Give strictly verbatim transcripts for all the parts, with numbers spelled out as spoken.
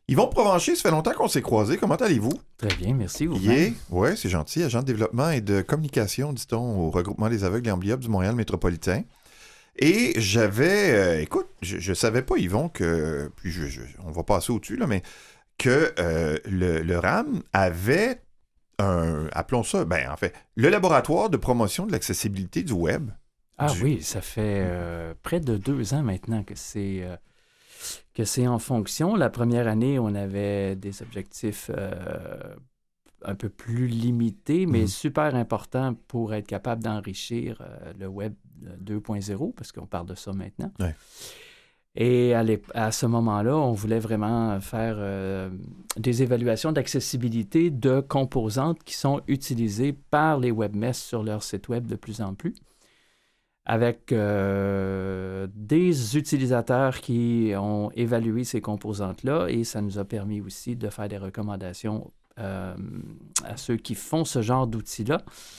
Yvon Provencher, ça fait longtemps qu'on s'est croisés. Comment allez-vous? Très bien, merci. Vous Yeah. Oui, c'est gentil. Agent de développement et de communication, dit-on, au regroupement des aveugles et amblyopes du Montréal métropolitain. Et j'avais... euh, écoute, je ne savais pas, Yvon, que... Puis je, je- on va passer au-dessus, là, mais que euh, le, le R A M avait un... Appelons ça, ben en fait, le laboratoire de promotion de l'accessibilité du web. Ah du... oui, ça fait euh, près de deux ans maintenant que c'est euh, que c'est en fonction. La première année, on avait des objectifs euh, un peu plus limités, mais Mhm. super importants pour être capable d'enrichir euh, le web deux point zéro, parce qu'on parle de ça maintenant. Ouais. Et à, l'ép- à ce moment-là, on voulait vraiment faire euh, des évaluations d'accessibilité de composantes qui sont utilisées par les webmestres sur leur site web de plus en plus, avec euh, des utilisateurs qui ont évalué ces composantes-là, et ça nous a permis aussi de faire des recommandations euh, à ceux qui font ce genre d'outils-là.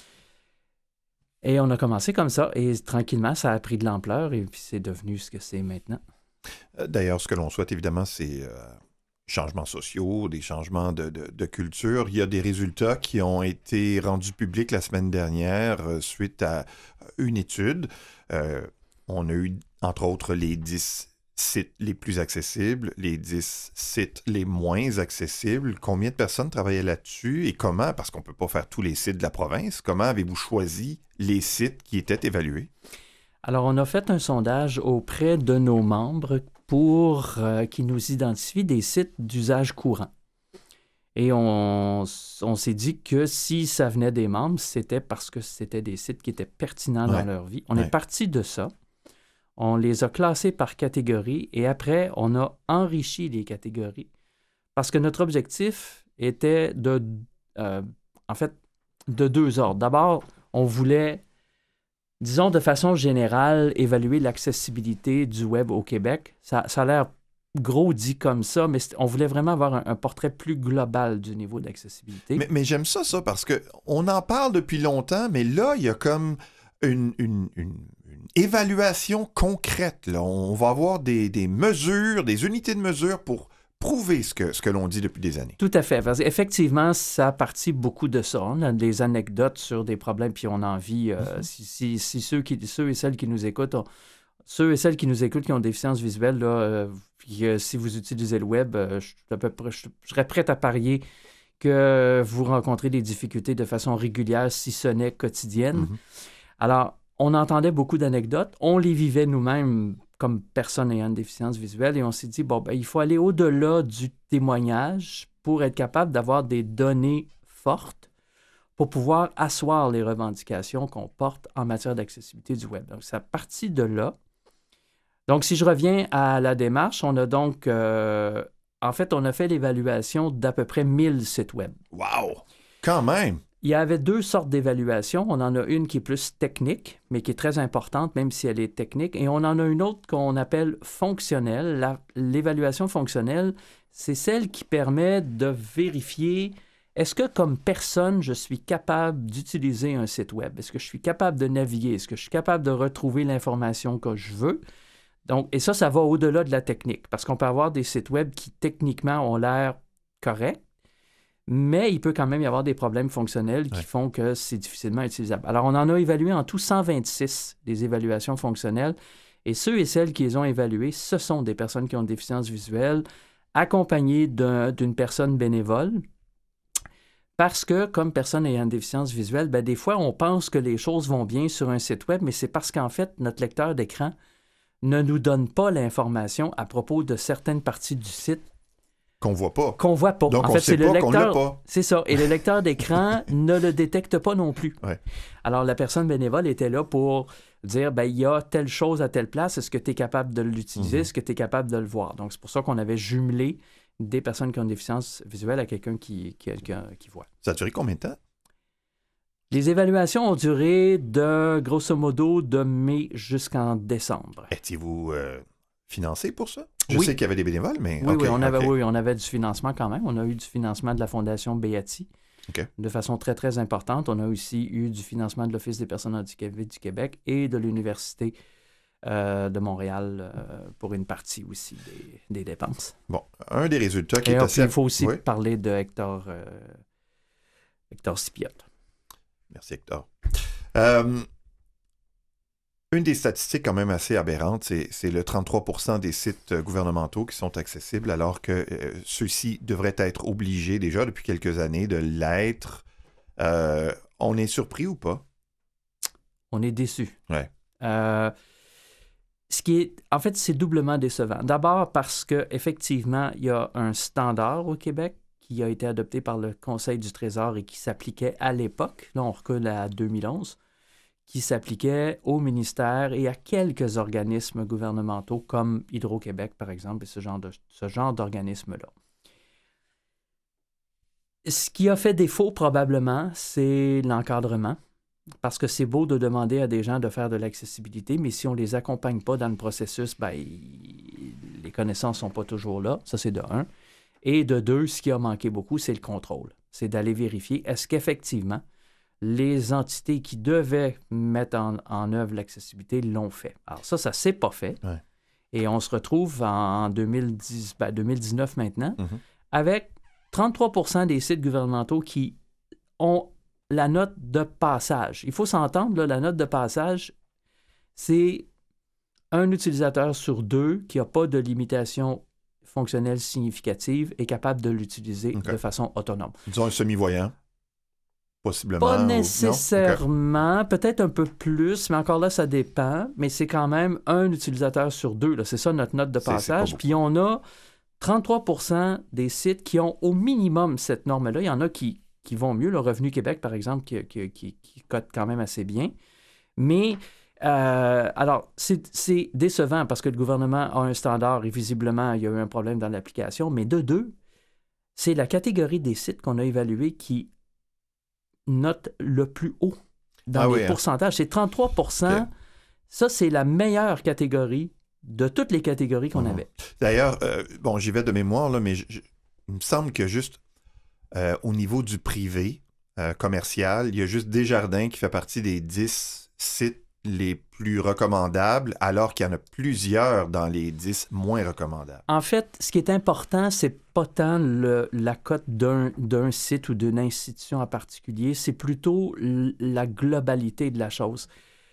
Et on a commencé comme ça, et tranquillement, ça a pris de l'ampleur, et puis c'est devenu ce que c'est maintenant. Euh, D'ailleurs, ce que l'on souhaite, évidemment, c'est euh, changements sociaux, des changements de, de- de culture. Il y a des résultats qui ont été rendus publics la semaine dernière euh, suite à une étude. Euh, on a eu, entre autres, les dix sites les plus accessibles, les dix sites les moins accessibles. Combien de personnes travaillaient là-dessus et comment? Parce qu'on ne peut pas faire tous les sites de la province. Comment avez-vous choisi les sites qui étaient évalués? Alors, on a fait un sondage auprès de nos membres pour euh, qu'ils nous identifient des sites d'usage courant. Et on, on s'est dit que si ça venait des membres, c'était parce que c'était des sites qui étaient pertinents Ouais. dans leur vie. On Ouais. est parti de ça. On les a classés par catégorie et après, on a enrichi les catégories parce que notre objectif était de, euh, en fait, de deux ordres. D'abord, on voulait, disons de façon générale, évaluer l'accessibilité du web au Québec. Ça, ça a l'air gros dit comme ça, mais c'est- on voulait vraiment avoir un, un portrait plus global du niveau d'accessibilité. Mais, mais j'aime ça, ça, parce que on en parle depuis longtemps, mais là, il y a comme une, une- une- une évaluation concrète. Là. On va avoir des, des mesures, des unités de mesure pour prouver ce que, ce que l'on dit depuis des années. Tout à fait. Parce qu'effectivement, ça a parti beaucoup de ça. On a des anecdotes sur des problèmes, puis on en vit. euh, Mhm. si, si- si ceux, qui, ceux et celles qui nous écoutent, ont- ceux et celles qui nous écoutent qui ont des déficiences visuelles, là, euh, puis euh, si vous utilisez le web, euh, je, suis à peu près- je- je serais prêt à parier que vous rencontrez des difficultés de façon régulière, si ce n'est quotidienne. Mhm. Alors, on entendait beaucoup d'anecdotes. On les vivait nous-mêmes comme personnes ayant une déficience visuelle et on s'est dit, bon, ben, il faut aller au-delà du témoignage pour être capable d'avoir des données fortes pour pouvoir asseoir les revendications qu'on porte en matière d'accessibilité du web. Donc, ça partit de là. Donc, si je reviens à la démarche, on a donc, euh, en fait, on a fait l'évaluation d'à peu près mille sites web. Wow! Quand même! Il y avait deux sortes d'évaluations. On en a une qui est plus technique, mais qui est très importante, même si elle est technique. Et on en a une autre qu'on appelle fonctionnelle. La- l'évaluation fonctionnelle, c'est celle qui permet de vérifier est-ce que, comme personne, je suis capable d'utiliser un site web? Est-ce que je suis capable de naviguer? Est-ce que je suis capable de retrouver l'information que je veux? Donc, et ça, ça va au-delà de la technique, parce qu'on peut avoir des sites web qui, techniquement, ont l'air corrects, mais il peut quand même y avoir des problèmes fonctionnels qui Ouais. font que c'est difficilement utilisable. Alors, on en a évalué en tout cent vingt-six des évaluations fonctionnelles, et ceux et celles qui les ont évaluées, ce sont des personnes qui ont une déficience visuelle, accompagnées d'un- d'une personne bénévole, parce que, comme personne ayant une déficience visuelle, ben, des fois, on pense que les choses vont bien sur un site web, mais c'est parce qu'en fait, notre lecteur d'écran ne nous donne pas l'information à propos de certaines parties du site Qu'on voit pas. qu'on voit pas. Donc, en on fait, sait c'est le pas qu'on l'a lecteur. pas. C'est ça. Et le lecteur d'écran ne le détecte pas non plus. Ouais. Alors, la personne bénévole était là pour dire, ben, il y a telle chose à telle place. Est-ce que tu es capable de l'utiliser? Mhm. Est-ce que tu es capable de le voir? Donc, c'est pour ça qu'on avait jumelé des personnes qui ont une déficience visuelle à quelqu'un qui, qui, qui, qui voit. Ça a duré combien de temps? Les évaluations ont duré de, grosso modo, de mai jusqu'en décembre. Étiez-vous euh, financé pour ça? Je Oui. sais qu'il y avait des bénévoles, mais... Oui, OK, oui, on avait, OK. oui, on avait du financement quand même. On a eu du financement de la Fondation Beati OK. de façon très, très importante. On a aussi eu du financement de l'Office des personnes handicapées du Québec et de l'Université euh, de Montréal euh, pour une partie aussi des, des dépenses. Bon, un des résultats qui Et est alors, assez... il faut aussi oui. parler de Hector, euh, Hector Scipiotte. Merci, Hector. Euh, une des statistiques quand même assez aberrantes, c'est, c'est le trente-trois pour cent des sites gouvernementaux qui sont accessibles, alors que euh, ceux-ci devraient être obligés déjà depuis quelques années de l'être. Euh, on est surpris ou pas? On est déçus. Ouais. Euh, ce qui est, en fait, c'est doublement décevant. D'abord parce qu'effectivement, il y a un standard au Québec qui a été adopté par le Conseil du Trésor et qui s'appliquait à l'époque, là on recule à deux mille onze, qui s'appliquait au ministère et à quelques organismes gouvernementaux comme Hydro-Québec, par exemple, et ce genre, de, ce genre d'organisme-là. Ce qui a fait défaut, probablement, c'est l'encadrement. Parce que c'est beau de demander à des gens de faire de l'accessibilité, mais si on ne les accompagne pas dans le processus, ben, il, les connaissances ne sont pas toujours là. Ça, c'est de un. Et de deux, ce qui a manqué beaucoup, c'est le contrôle. C'est d'aller vérifier, est-ce qu'effectivement, les entités qui devaient mettre en, en œuvre l'accessibilité l'ont fait. Alors ça, ça ne s'est pas fait. Ouais. Et on se retrouve en deux mille dix, ben, deux mille dix-neuf maintenant, Mm-hmm. avec trente-trois pour cent des sites gouvernementaux qui ont la note de passage. Il faut s'entendre, là, la note de passage, c'est un utilisateur sur deux qui n'a pas de limitation fonctionnelle significative est capable de l'utiliser Okay. de façon autonome. Disons un semi-voyant, possiblement. Pas ou... nécessairement, okay. Peut-être un peu plus, mais encore là, ça dépend. Mais c'est quand même un utilisateur sur deux. Là. C'est ça notre note de passage. C'est, c'est Puis on a trente-trois pour cent des sites qui ont au minimum cette norme-là. Il y en a qui, qui vont mieux. Le Revenu Québec, par exemple, qui, qui, qui, qui cote quand même assez bien. Mais, euh, alors, c'est, c'est décevant parce que le gouvernement a un standard et visiblement, il y a eu un problème dans l'application. Mais de deux, c'est la catégorie des sites qu'on a évalués qui note le plus haut dans ah les oui, pourcentages. Hein? C'est trente-trois pour cent. Okay. Ça, c'est la meilleure catégorie de toutes les catégories qu'on mmh. avait. D'ailleurs, euh, bon, j'y vais de mémoire, là, mais je, je, il me semble que juste euh, au niveau du privé euh, commercial, il y a juste Desjardins qui fait partie des dix sites les plus recommandables, alors qu'il y en a plusieurs dans les dix moins recommandables. En fait, ce qui est important, c'est pas tant le, la cote d'un, d'un site ou d'une institution en particulier, c'est plutôt l- la globalité de la chose.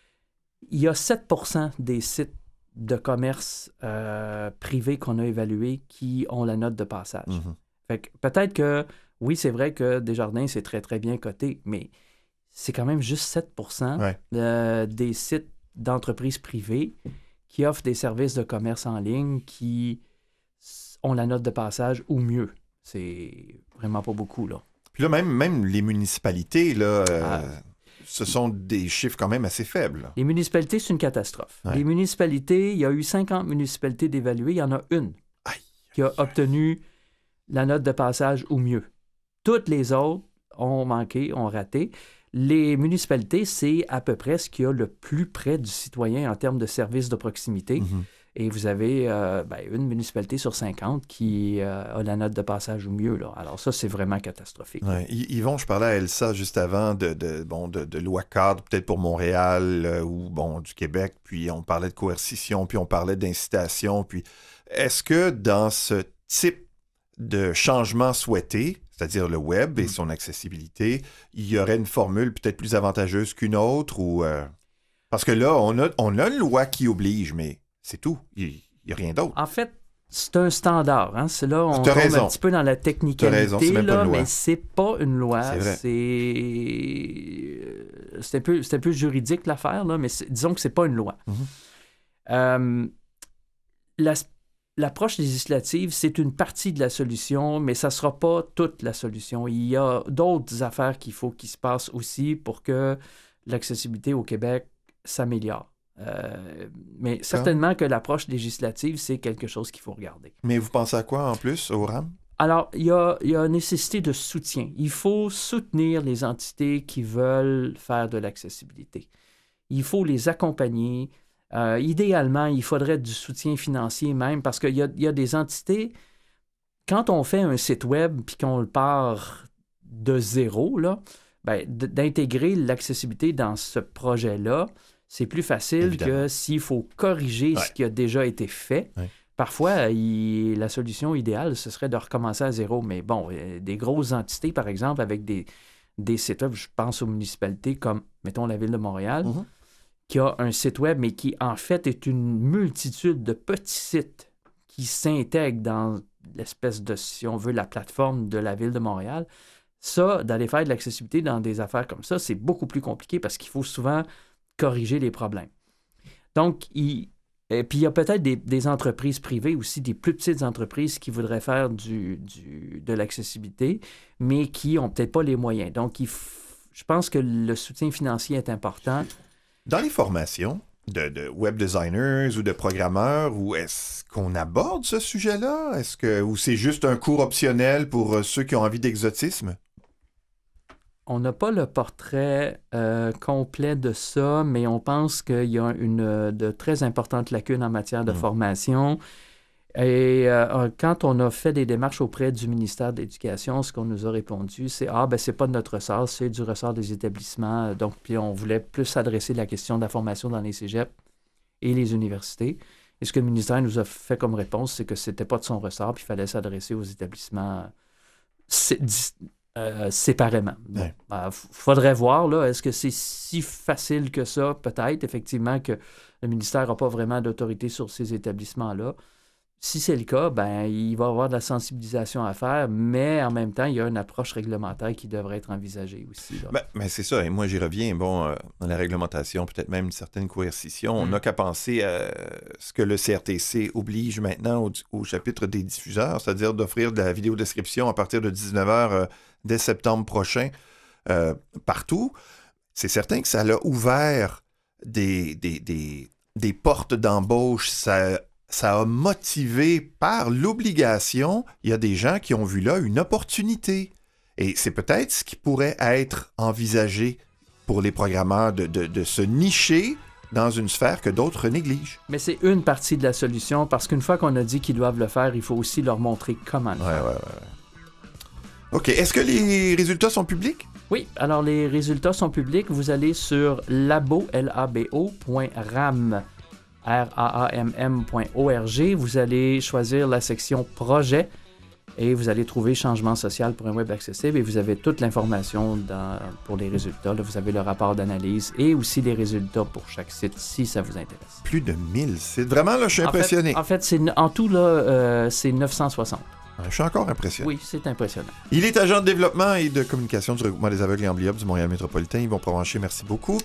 Il y a sept pour cent des sites de commerce euh, privés qu'on a évalués qui ont la note de passage. Mm-hmm. Fait que peut-être que, oui, c'est vrai que Desjardins, c'est très, très bien coté, mais c'est quand même juste sept pour cent ouais. euh, des sites d'entreprises privées qui offrent des services de commerce en ligne qui ont la note de passage ou mieux. C'est vraiment pas beaucoup, là. Puis là, même, même les municipalités, là, euh, ah. ce sont des chiffres quand même assez faibles. Là. Les municipalités, c'est une catastrophe. Ouais. Les municipalités, il y a eu cinquante municipalités d'évaluer, il y en a une aïe, qui a aïe. obtenu la note de passage ou mieux. Toutes les autres ont manqué, ont raté. Les municipalités, c'est à peu près ce qu'il y a le plus près du citoyen en termes de services de proximité. Mm-hmm. Et vous avez euh, ben, une municipalité sur cinquante qui euh, a la note de passage ou mieux. Là. Alors ça, c'est vraiment catastrophique. Ouais. Yvon, je parlais à Elsa juste avant de, de, bon, de, de loi cadre, peut-être pour Montréal euh, ou bon, du Québec, puis on parlait de coercition, puis on parlait d'incitation. Puis est-ce que dans ce type de changement souhaité, c'est-à-dire le web et son accessibilité, il y aurait une formule peut-être plus avantageuse qu'une autre ou euh... parce que là, on a, on a une loi qui oblige, mais c'est tout. Il n'y a rien d'autre. En fait, c'est un standard. Hein? C'est là, on tombe un petit peu dans la technicalité, raison, c'est même là, pas une loi. Mais c'est pas une loi. C'est vrai. C'est, c'est, un, peu, c'est un peu juridique l'affaire, là, mais disons que c'est pas une loi. Mm-hmm. Euh, la L'approche législative, c'est une partie de la solution, mais ça ne sera pas toute la solution. Il y a d'autres affaires qu'il faut qu'il se passe aussi pour que l'accessibilité au Québec s'améliore. Euh, mais certainement que l'approche législative, c'est quelque chose qu'il faut regarder. Mais vous pensez à quoi en plus, au R A M? Alors, il y a, il y a nécessité de soutien. Il faut soutenir les entités qui veulent faire de l'accessibilité. Il faut les accompagner. Euh, idéalement, il faudrait du soutien financier même parce qu'il y a, il y a des entités, quand on fait un site web puis qu'on le part de zéro, là, ben, d'intégrer l'accessibilité dans ce projet-là, C'est plus facile Évidemment. que s'il faut corriger Ouais. ce qui a déjà été fait. Ouais. Parfois, il- la solution idéale, ce serait de recommencer à zéro. Mais bon, euh, des grosses entités, par exemple, avec des, des sites web, je pense aux municipalités comme, mettons, la Ville de Montréal, Mm-hmm. qui a un site web, mais qui, en fait, est une multitude de petits sites qui s'intègrent dans l'espèce de, si on veut, la plateforme de la Ville de Montréal. Ça, d'aller faire de l'accessibilité dans des affaires comme ça, c'est beaucoup plus compliqué parce qu'il faut souvent corriger les problèmes. Donc, il... Et puis, il y a peut-être des, des entreprises privées aussi, des plus petites entreprises qui voudraient faire du, du, de l'accessibilité, mais qui n'ont peut-être pas les moyens. Donc, il f... je pense que le soutien financier est important. Dans les formations de, de web designers ou de programmeurs, ou est-ce qu'on aborde ce sujet-là? Est-ce que, ou c'est juste un cours optionnel pour euh, ceux qui ont envie d'exotisme? On n'a pas le portrait euh, complet de ça, mais on pense qu'il y a une de très importantes lacunes en matière de Mmh. formation. Et euh, quand on a fait des démarches auprès du ministère de l'Éducation, ce qu'on nous a répondu, c'est « Ah, ben c'est pas de notre ressort, c'est du ressort des établissements. » Donc, puis on voulait plus s'adresser à la question de la formation dans les cégeps et les universités. Et ce que le ministère nous a fait comme réponse, c'est que c'était pas de son ressort, puis il fallait s'adresser aux établissements c'est, euh, séparément. Bon, Ouais. euh, faudrait voir, là, est-ce que c'est si facile que ça? Peut-être, effectivement, que le ministère n'a pas vraiment d'autorité sur ces établissements-là. Si c'est le cas, ben il va y avoir de la sensibilisation à faire, mais en même temps, il y a une approche réglementaire qui devrait être envisagée aussi. Là. Ben, ben, c'est ça, et moi j'y reviens. Bon, euh, dans la réglementation, peut-être même une certaine coercition, on n'a qu'à penser à ce que le C R T C oblige maintenant au, au chapitre des diffuseurs, c'est-à-dire d'offrir de la vidéodescription à partir de dix-neuf heures euh, dès septembre prochain euh, partout. C'est certain que ça l'a ouvert des, des, des, des portes d'embauche, ça Ça a motivé par l'obligation, il y a des gens qui ont vu là une opportunité. Et c'est peut-être ce qui pourrait être envisagé pour les programmeurs de, de, de se nicher dans une sphère que d'autres négligent. Mais c'est une partie de la solution, parce qu'une fois qu'on a dit qu'ils doivent le faire, il faut aussi leur montrer comment le Ouais, faire. ouais, ouais, ouais. OK. Est-ce que les résultats sont publics? Oui, alors les résultats sont publics. Vous allez sur labo, L A B O, point ram, R A A M M point org. Vous allez choisir la section projet et vous allez trouver changement social pour un web accessible et vous avez toute l'information dans, pour les résultats. Là, vous avez le rapport d'analyse et aussi les résultats pour chaque site si ça vous intéresse. Plus de mille sites. Vraiment, là, je suis En impressionné. fait, en fait, c'est, en tout, là, euh, c'est neuf cent soixante. Ouais, je suis encore impressionné. Oui, c'est impressionnant. Il est agent de développement et de communication du regroupement des aveugles et amblyopes du Montréal métropolitain. Yvon Provencher, merci beaucoup.